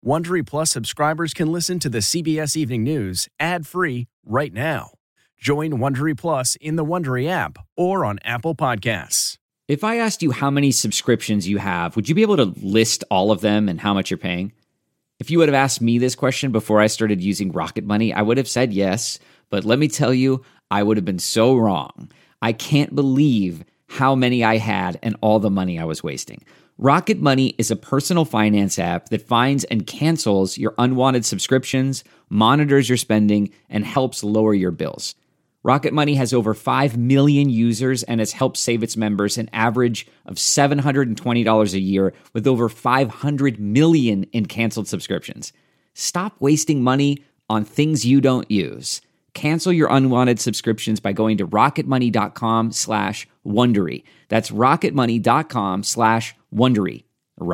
Wondery Plus subscribers can listen to the CBS Evening News ad-free right now. Join Wondery Plus in the Wondery app or on Apple Podcasts. If I asked you how many subscriptions you have, would you be able to list all of them and how much you're paying? If you would have asked me this question before I started using Rocket Money, I would have said yes, but let me tell you, I would have been so wrong. I can't believe how many I had and all the money I was wasting. Rocket Money is a personal finance app that finds and cancels your unwanted subscriptions, monitors your spending, and helps lower your bills. Rocket Money has over 5 million users and has helped save its members an average of $720 a year with over 500 million in canceled subscriptions. Stop wasting money on things you don't use. Cancel your unwanted subscriptions by going to rocketmoney.com/Wondery. That's rocketmoney.com/Wondery.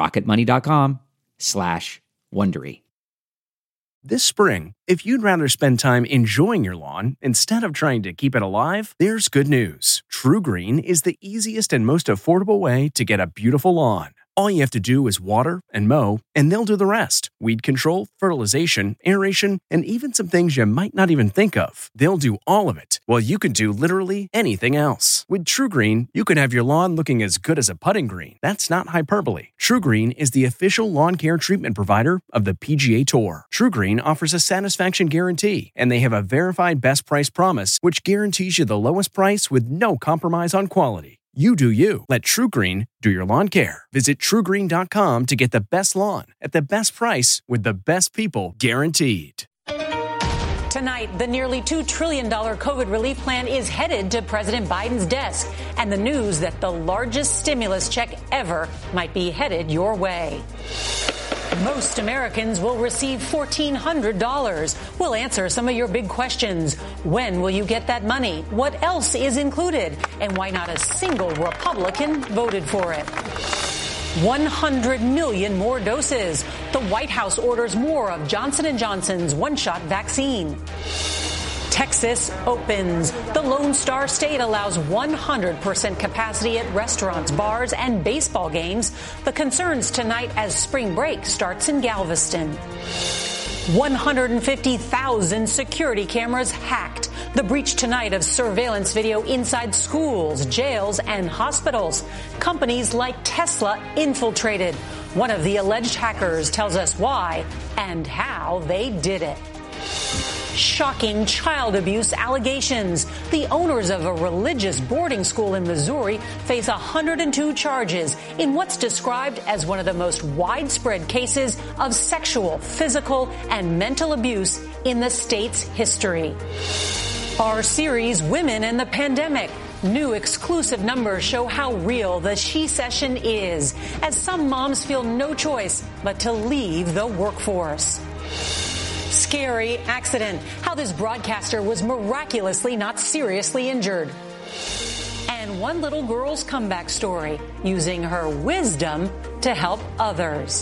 rocketmoney.com/Wondery. This spring, if you'd rather spend time enjoying your lawn instead of trying to keep it alive, there's good news. True Green is the easiest and most affordable way to get a beautiful lawn. All you have to do is water and mow, and they'll do the rest. Weed control, fertilization, aeration, and even some things you might not even think of. They'll do all of it, while you can do literally anything else. With True Green, you can have your lawn looking as good as a putting green. That's not hyperbole. True Green is the official lawn care treatment provider of the PGA Tour. True Green offers a satisfaction guarantee, and they have a verified best price promise, which guarantees you the lowest price with no compromise on quality. You do you. Let True Green do your lawn care. Visit TrueGreen.com to get the best lawn at the best price with the best people guaranteed. Tonight, the nearly $2 trillion COVID relief plan is headed to President Biden's desk, and the news that the largest stimulus check ever might be headed your way. Most Americans will receive $1,400. We'll answer some of your big questions. When will you get that money? What else is included? And why not a single Republican voted for it? 100 million more doses. The White House orders more of Johnson & Johnson's one-shot vaccine. Texas opens. The Lone Star State allows 100% capacity at restaurants, bars, and baseball games. The concerns tonight as spring break starts in Galveston. 150,000 security cameras hacked. The breach tonight of surveillance video inside schools, jails, and hospitals. Companies like Tesla infiltrated. One of the alleged hackers tells us why and how they did it. Shocking child abuse allegations. The owners of a religious boarding school in Missouri face 102 charges in what's described as one of the most widespread cases of sexual, physical, and mental abuse in the state's history. Our series, Women and the Pandemic. New exclusive numbers show how real the she-session is, as some moms feel no choice but to leave the workforce. Scary accident. How this broadcaster was miraculously not seriously injured. And one little girl's comeback story, using her wisdom to help others.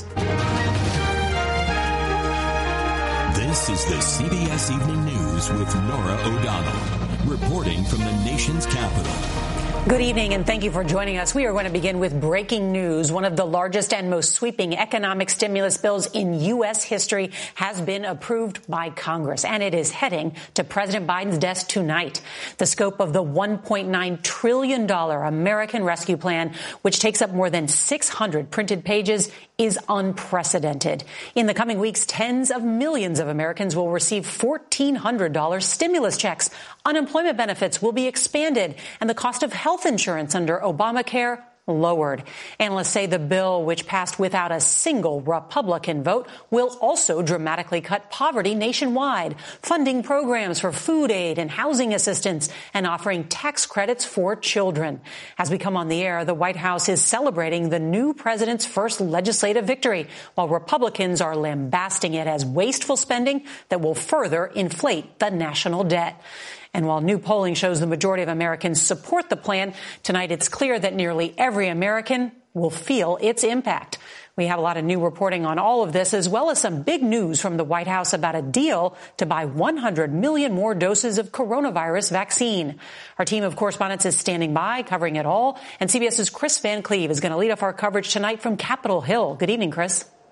This is the CBS Evening News with Norah O'Donnell, reporting from the nation's capital. Good evening, and thank you for joining us. We are going to begin with breaking news. One of the largest and most sweeping economic stimulus bills in U.S. history has been approved by Congress, and it is heading to President Biden's desk tonight. The scope of the $1.9 trillion American Rescue Plan, which takes up more than 600 printed pages, is unprecedented. In the coming weeks, tens of millions of Americans will receive $1,400 stimulus checks. Unemployment benefits will be expanded, and the cost of health insurance under Obamacare lowered. Analysts say the bill, which passed without a single Republican vote, will also dramatically cut poverty nationwide, funding programs for food aid and housing assistance, and offering tax credits for children. As we come on the air, the White House is celebrating the new president's first legislative victory, while Republicans are lambasting it as wasteful spending that will further inflate the national debt. And while new polling shows the majority of Americans support the plan, tonight it's clear that nearly every American will feel its impact. We have a lot of new reporting on all of this, as well as some big news from the White House about a deal to buy 100 million more doses of coronavirus vaccine. Our team of correspondents is standing by, covering it all. And CBS's Chris Van Cleve is going to lead off our coverage tonight from Capitol Hill. Good evening, Chris.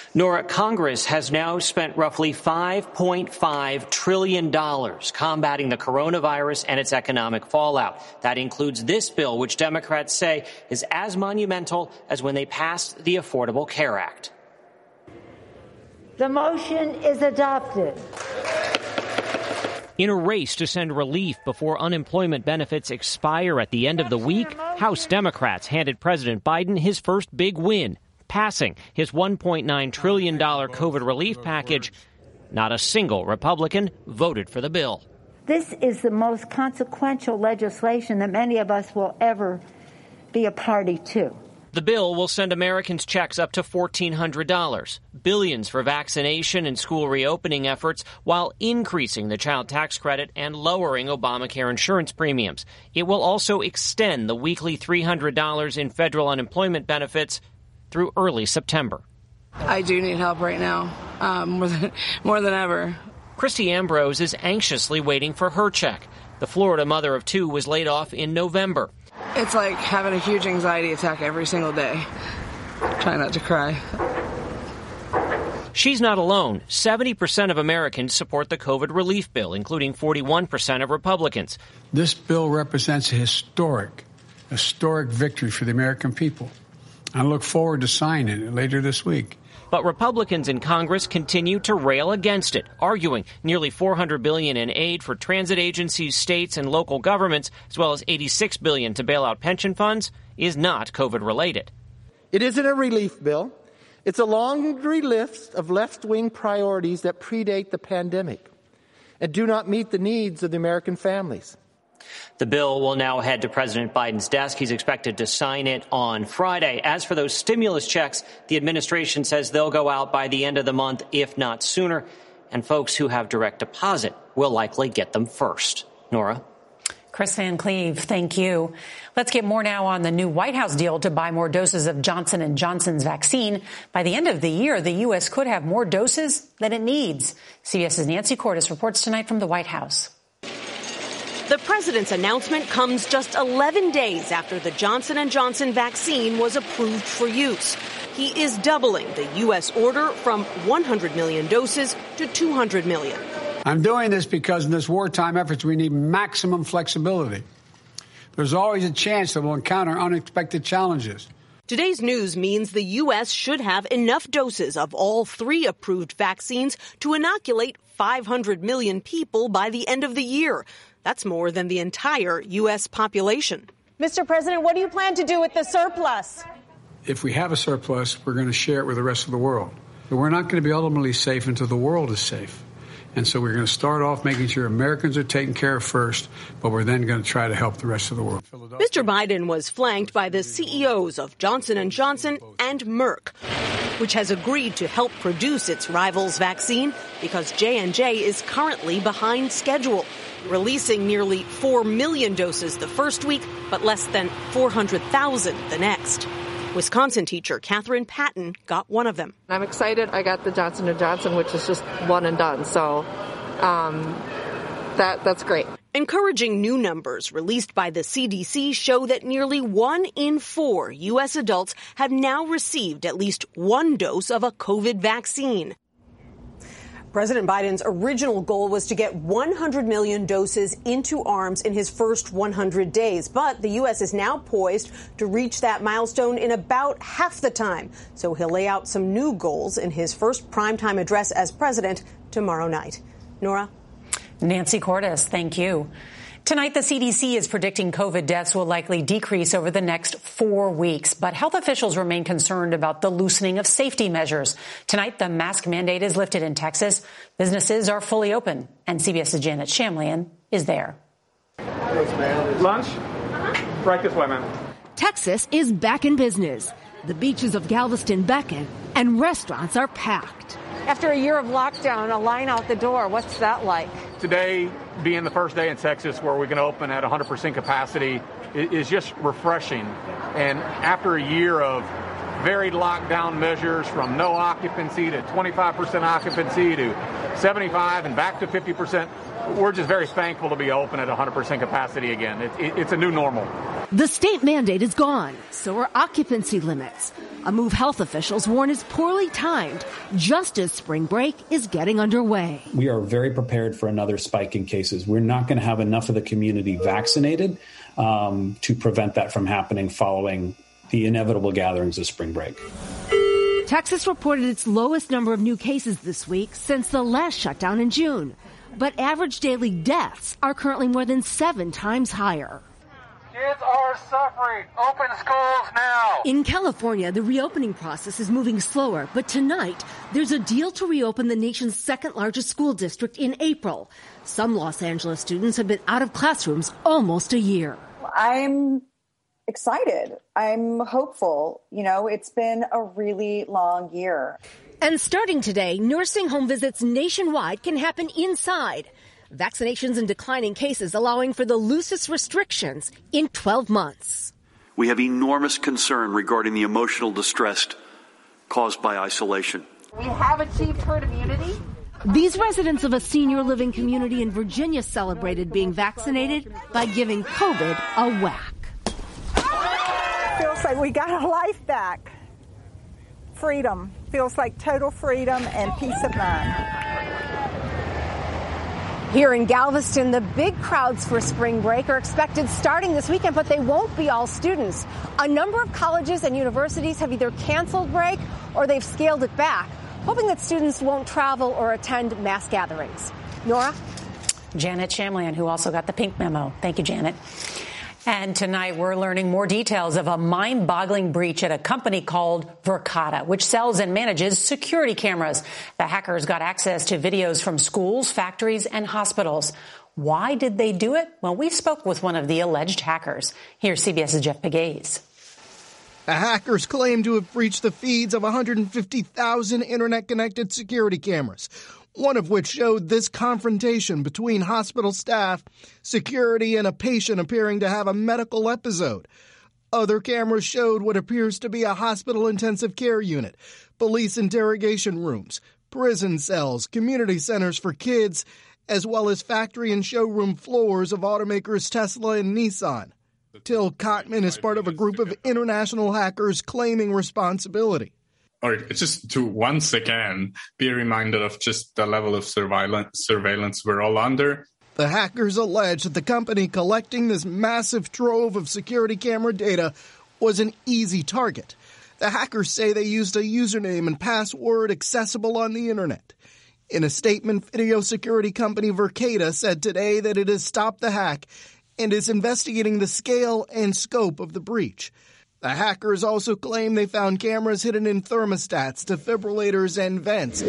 Nora, Congress has now spent roughly $5.5 trillion combating the coronavirus and its economic fallout. That includes this bill, which Democrats say is as monumental as when they passed the Affordable Care Act. The motion is adopted. In a race to send relief before unemployment benefits expire at the end of the week, House Democrats handed President Biden his first big win, passing his $1.9 trillion COVID relief package. Not a single Republican voted for the bill. This is the most consequential legislation that many of us will ever be a party to. The bill will send Americans checks up to $1,400, billions for vaccination and school reopening efforts, while increasing the child tax credit and lowering Obamacare insurance premiums. It will also extend the weekly $300 in federal unemployment benefits through early September. I do need help right now, more than ever. Christy Ambrose is anxiously waiting for her check. The Florida mother of two was laid off in November. It's like having a huge anxiety attack every single day. Try not to cry. She's not alone. 70% of Americans support the COVID relief bill, including 41% of Republicans. This bill represents a historic victory for the American people. I look forward to signing it later this week. But Republicans in Congress continue to rail against it, arguing nearly $400 billion in aid for transit agencies, states, and local governments, as well as $86 billion to bail out pension funds, is not COVID-related. It isn't a relief bill. It's a laundry list of left-wing priorities that predate the pandemic and do not meet the needs of the American families. The bill will now head to President Biden's desk. He's expected to sign it on Friday. As for those stimulus checks, the administration says they'll go out by the end of the month, if not sooner. And folks who have direct deposit will likely get them first. Nora? Chris Van Cleve, thank you. Let's get more now on the new White House deal to buy more doses of Johnson & Johnson's vaccine. By the end of the year, the U.S. could have more doses than it needs. CBS's Nancy Cordes reports tonight from the White House. The president's announcement comes just 11 days after the Johnson & Johnson vaccine was approved for use. He is doubling the U.S. order from 100 million doses to 200 million. I'm doing this because in this wartime efforts, we need maximum flexibility. There's always a chance that we'll encounter unexpected challenges. Today's news means the U.S. should have enough doses of all 3 approved vaccines to inoculate 500 million people by the end of the year. That's more than the entire U.S. population. Mr. President, what do you plan to do with the surplus? If we have a surplus, we're going to share it with the rest of the world. But we're not going to be ultimately safe until the world is safe. And so we're going to start off making sure Americans are taken care of first, but we're then going to try to help the rest of the world. Mr. Biden was flanked by the CEOs of Johnson & Johnson and Merck, which has agreed to help produce its rival's vaccine because J&J is currently behind schedule, releasing nearly 4 million doses the first week, but less than 400,000 the next. Wisconsin teacher Catherine Patton got one of them. I'm excited. I got the Johnson & Johnson, which is just one and done. So that's great. Encouraging new numbers released by the CDC show that nearly 1 in 4 U.S. adults have now received at least one dose of a COVID vaccine. President Biden's original goal was to get 100 million doses into arms in his first 100 days. But the U.S. is now poised to reach that milestone in about half the time. So he'll lay out some new goals in his first primetime address as president tomorrow night. Nora? Nancy Cordes, thank you. Tonight, the CDC is predicting COVID deaths will likely decrease over the next 4 weeks, but health officials remain concerned about the loosening of safety measures. Tonight, the mask mandate is lifted in Texas. Businesses are fully open, and CBS's Janet Shamlian is there. Lunch? Right this way, ma'am. Texas is back in business. The beaches of Galveston beckon, and restaurants are packed. After a year of lockdown, a line out the door, what's that like? Today, being the first day in Texas where we can open at 100% capacity is just refreshing. And after a year of varied lockdown measures, from no occupancy to 25% occupancy to 75 and back to 50%, we're just very thankful to be open at 100% capacity again. It's a new normal. The state mandate is gone, so are occupancy limits. a move health officials warn is poorly timed, just as spring break is getting underway. We are very prepared for another spike in cases. We're not going to have enough of the community vaccinated to prevent that from happening following the inevitable gatherings of spring break. Texas reported its lowest number of new cases this week since the last shutdown in June. But average daily deaths are currently more than 7 times higher. Kids are suffering. Open schools now. In California, the reopening process is moving slower, but tonight there's a deal to reopen the nation's second largest school district in April. Some Los Angeles students have been out of classrooms almost a year. I'm excited. I'm hopeful. You know, it's been a really long year. And starting today, nursing home visits nationwide can happen inside. Vaccinations and declining cases allowing for the loosest restrictions in 12 months. We have enormous concern regarding the emotional distress caused by isolation. We have achieved herd immunity. These residents of a senior living community in Virginia celebrated being vaccinated by giving COVID a whack. Feels like we got our life back. Freedom. Feels like total freedom and peace of mind. Here in Galveston, the big crowds for spring break are expected starting this weekend, but they won't be all students. A number of colleges and universities have either canceled break or they've scaled it back, hoping that students won't travel or attend mass gatherings. Nora? Janet Shamlian, who also got the pink memo. Thank you, Janet. And tonight we're learning more details of a mind-boggling breach at a company called Verkada, which sells and manages security cameras. The hackers got access to videos from schools, factories, and hospitals. Why did they do it? Well, we spoke with one of the alleged hackers. Here's CBS's Jeff Pegues. The hackers claim to have breached the feeds of 150,000 internet-connected security cameras, one of which showed this confrontation between hospital staff, security, and a patient appearing to have a medical episode. Other cameras showed what appears to be a hospital intensive care unit, police interrogation rooms, prison cells, community centers for kids, as well as factory and showroom floors of automakers Tesla and Nissan. Till Cotman is part of a group of international hackers claiming responsibility. Or just to once again be reminded of just the level of surveillance we're all under. The hackers allege that the company collecting this massive trove of security camera data was an easy target. The hackers say they used a username and password accessible on the internet. In a statement, video security company Verkada said today that it has stopped the hack and is investigating the scale and scope of the breach. The hackers also claim they found cameras hidden in thermostats, defibrillators, and vents.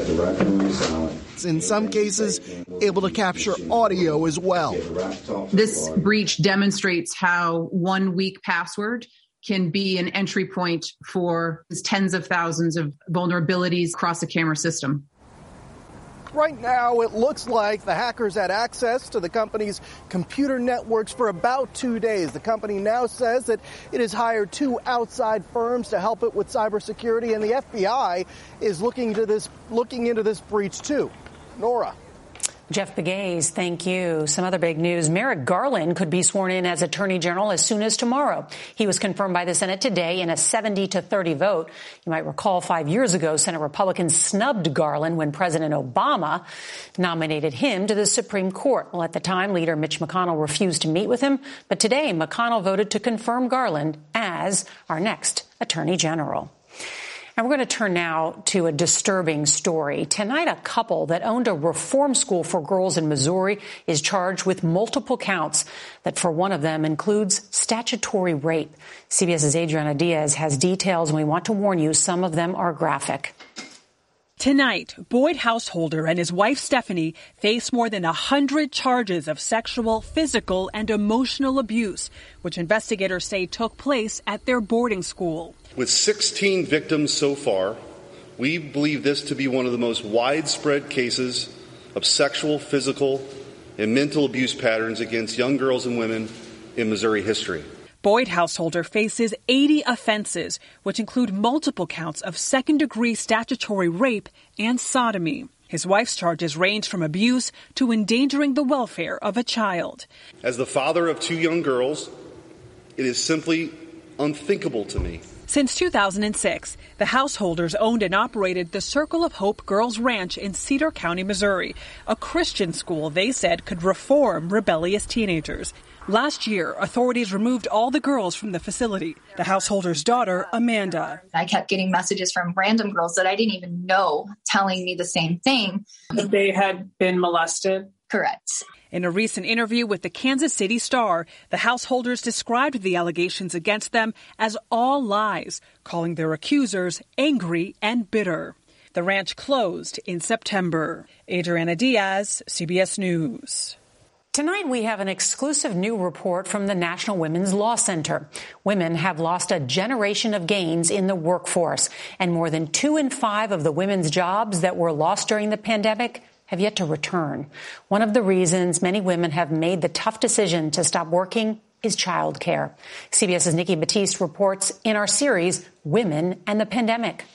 In some cases, able to capture audio as well. This breach demonstrates how 1 weak password can be an entry point for tens of thousands of vulnerabilities across a camera system. Right now, it looks like the hackers had access to the company's computer networks for about 2 days. The company now says that it has hired 2 outside firms to help it with cybersecurity, and the FBI is looking into this breach too. Nora. Jeff Pegues, thank you. Some other big news. Merrick Garland could be sworn in as Attorney General as soon as tomorrow. He was confirmed by the Senate today in a 70-30 vote. You might recall 5 years ago, Senate Republicans snubbed Garland when President Obama nominated him to the Supreme Court. Well, at the time, leader Mitch McConnell refused to meet with him. But today, McConnell voted to confirm Garland as our next Attorney General. And we're going to turn now to a disturbing story. Tonight, a couple that owned a reform school for girls in Missouri is charged with multiple counts that for one of them includes statutory rape. CBS's Adriana Diaz has details, and we want to warn you, some of them are graphic. Tonight, Boyd Householder and his wife Stephanie face more than 100 charges of sexual, physical, and emotional abuse, which investigators say took place at their boarding school. With 16 victims so far, we believe this to be one of the most widespread cases of sexual, physical, and mental abuse patterns against young girls and women in Missouri history. Boyd Householder faces 80 offenses, which include multiple counts of second-degree statutory rape and sodomy. His wife's charges range from abuse to endangering the welfare of a child. As the father of 2 young girls, it is simply unthinkable to me Since 2006, the Householders owned and operated the Circle of Hope Girls Ranch in Cedar County, Missouri, a Christian school they said could reform rebellious teenagers. Last year, authorities removed all the girls from the facility. The householder's daughter, Amanda. I kept getting messages from random girls that I didn't even know telling me the same thing. That they had been molested? Correct. In a recent interview with the Kansas City Star, the householders described the allegations against them as all lies, calling their accusers angry and bitter. The ranch closed in September. Adriana Diaz, CBS News. Tonight, we have an exclusive new report from the National Women's Law Center. Women have lost a generation of gains in the workforce, and more than 2 in 5 of the women's jobs that were lost during the pandemic have yet to return. One of the reasons many women have made the tough decision to stop working is childcare. CBS's Nikki Batiste reports in our series, Women and the Pandemic.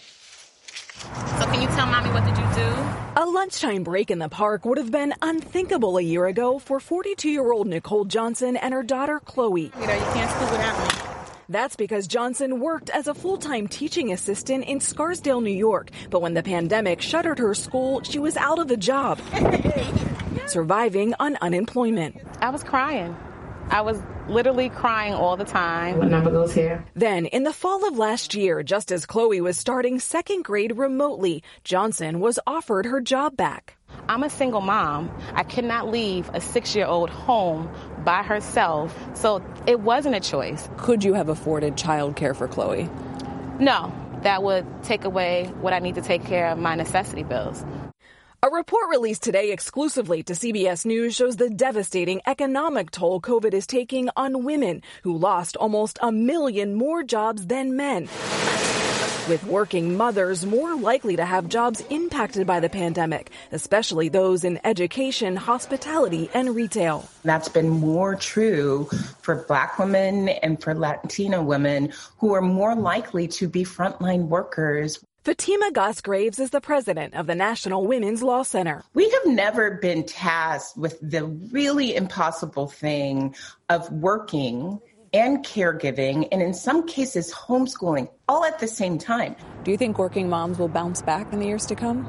So can you tell Mommy, what did you do? A lunchtime break in the park would have been unthinkable a year ago for 42-year-old Nicole Johnson and her daughter, Chloe. You can't sleep without me. That's because Johnson worked as a full-time teaching assistant in Scarsdale, New York. But when the pandemic shuttered her school, she was out of a job, surviving on unemployment. I was crying. I was literally crying all the time. What number goes here? Then, in the fall of last year, just as Chloe was starting second grade remotely, Johnson was offered her job back. I'm a single mom. I could not leave a 6-year-old home by herself, so it wasn't a choice. Could you have afforded childcare for Chloe? No, that would take away what I need to take care of my necessity bills. A report released today exclusively to CBS News shows the devastating economic toll COVID is taking on women who lost almost 1 million more jobs than men, with working mothers more likely to have jobs impacted by the pandemic, especially those in education, hospitality, and retail. That's been more true for Black women and for Latina women who are more likely to be frontline workers. Fatima Goss-Graves is the president of the National Women's Law Center. We have never been tasked with the really impossible thing of working and caregiving, and in some cases homeschooling, all at the same time. Do you think working moms will bounce back in the years to come?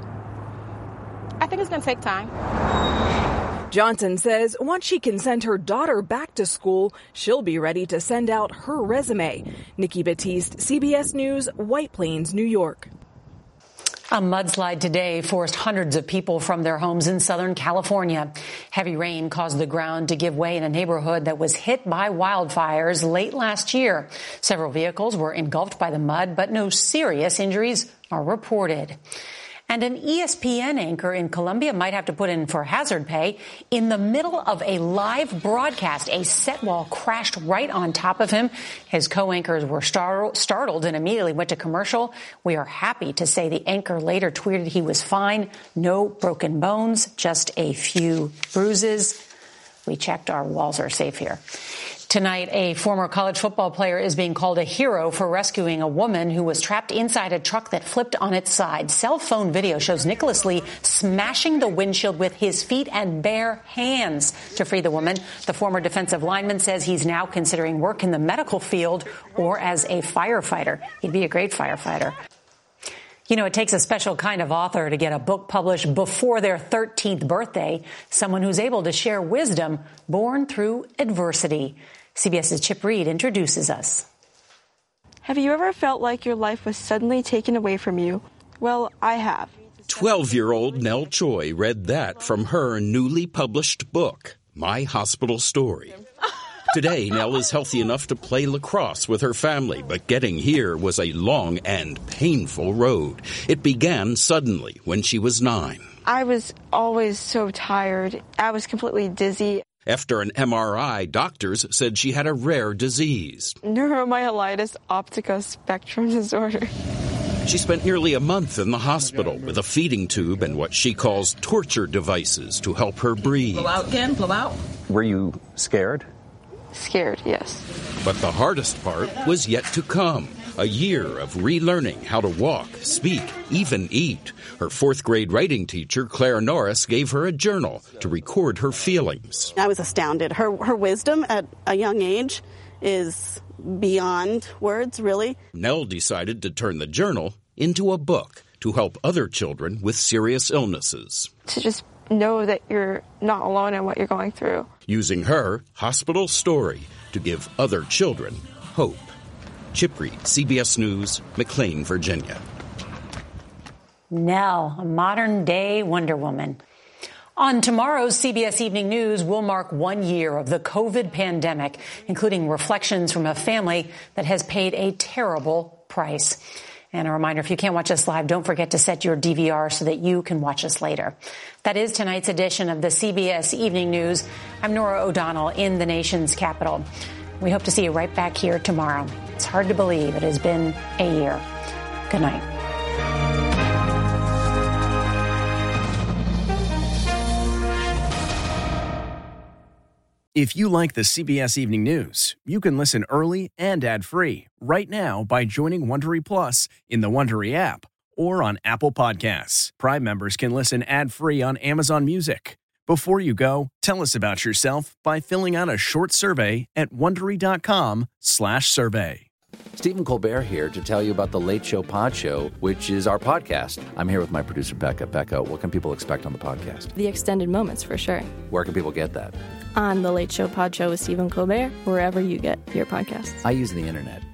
I think it's going to take time. Johnson says once she can send her daughter back to school, she'll be ready to send out her resume. Nikki Batiste, CBS News, White Plains, New York. A mudslide today forced hundreds of people from their homes in Southern California. Heavy rain caused the ground to give way in a neighborhood that was hit by wildfires late last year. Several vehicles were engulfed by the mud, but no serious injuries are reported. And an ESPN anchor in Colombia might have to put in for hazard pay. In the middle of a live broadcast, a set wall crashed right on top of him. His co-anchors were startled and immediately went to commercial. We are happy to say the anchor later tweeted he was fine. No broken bones, just a few bruises. We checked, our walls are safe here. Tonight, a former college football player is being called a hero for rescuing a woman who was trapped inside a truck that flipped on its side. Cell phone video shows Nicholas Lee smashing the windshield with his feet and bare hands to free the woman. The former defensive lineman says he's now considering work in the medical field or as a firefighter. He'd be a great firefighter. You know, it takes a special kind of author to get a book published before their 13th birthday, someone who's able to share wisdom born through adversity. CBS's Chip Reed introduces us. Have you ever felt like your life was suddenly taken away from you? Well, I have. 12-year-old Nell Choi read that from her newly published book, My Hospital Story. Today, Nell is healthy enough to play lacrosse with her family, but getting here was a long and painful road. It began suddenly when she was 9. I was always so tired. I was completely dizzy. After an MRI, doctors said she had a rare disease. Neuromyelitis optica spectrum disorder. She spent nearly a month in the hospital with a feeding tube and what she calls torture devices to help her breathe. Blow out again, blow out. Were you scared? Scared, yes. But the hardest part was yet to come. A year of relearning how to walk, speak, even eat. Her 4th grade writing teacher, Claire Norris, gave her a journal to record her feelings. I was astounded. Her wisdom at a young age is beyond words, really. Nell decided to turn the journal into a book to help other children with serious illnesses. To just know that you're not alone in what you're going through. Using her hospital story to give other children hope. Chip Reed, CBS News, McLean, Virginia. Nell, a modern-day Wonder Woman. On tomorrow's CBS Evening News, we'll mark 1 year of the COVID pandemic, including reflections from a family that has paid a terrible price. And a reminder, if you can't watch us live, don't forget to set your DVR so that you can watch us later. That is tonight's edition of the CBS Evening News. I'm Norah O'Donnell in the nation's capital. We hope to see you right back here tomorrow. It's hard to believe it has been a year. Good night. If you like the CBS Evening News, you can listen early and ad-free right now by joining Wondery Plus in the Wondery app or on Apple Podcasts. Prime members can listen ad-free on Amazon Music. Before you go, tell us about yourself by filling out a short survey at Wondery.com/survey. Stephen Colbert here to tell you about the Late Show Pod Show, which is our podcast. I'm here with my producer, Becca. Becca, what can people expect on the podcast? The extended moments, for sure. Where can people get that? On the Late Show Pod Show with Stephen Colbert, wherever you get your podcasts. I use the internet.